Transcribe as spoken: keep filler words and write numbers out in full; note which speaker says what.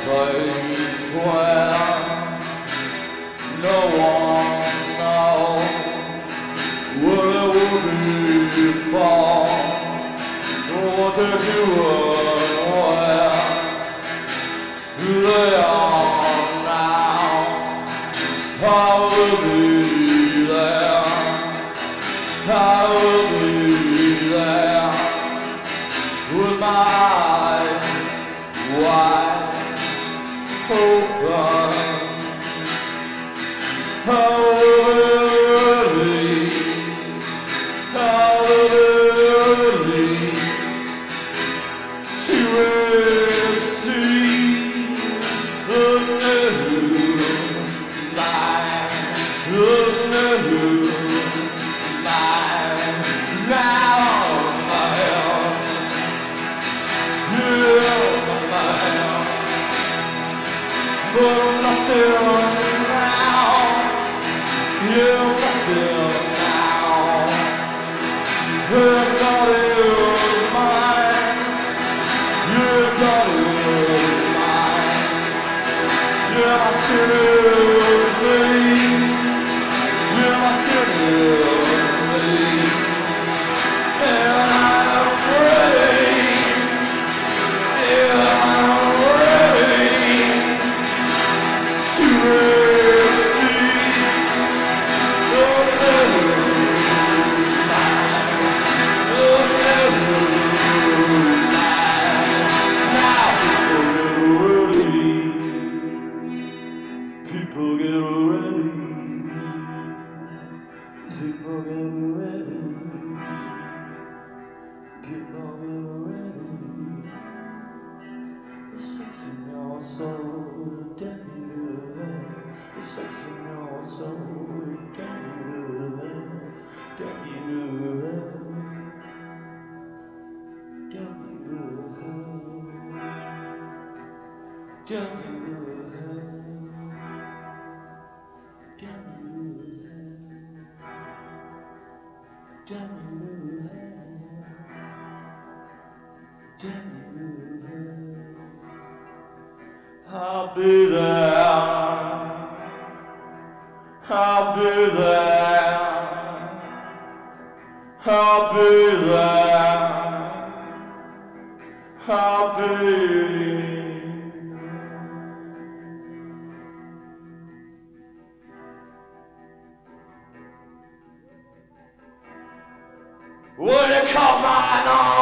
Speaker 1: place where no one knows what it would be for, what to do and where they are now. I will be there, I will be there with my eyes wide open. I will believe, I will believe to receive the new life, the new life. Now my help, yeah, my help, but I'm nothing now, yeah, nothing now. Yeah, God is mine, yeah, God is mine, yeah, my sin is me, yeah, my sin is me, and I'm ready, yeah, I'm ready to receive the new life, the new life. Now people get ready, people get ready, people get ready, people get ready. The sex in your soul, can you do it? The sex in your soul, can you do it? Can you do it? Can you do it? Can you do it? Can you do it? Can you do it? Can you do it? I'll be there, I'll be there, I'll be there, I'll be when it calls my name.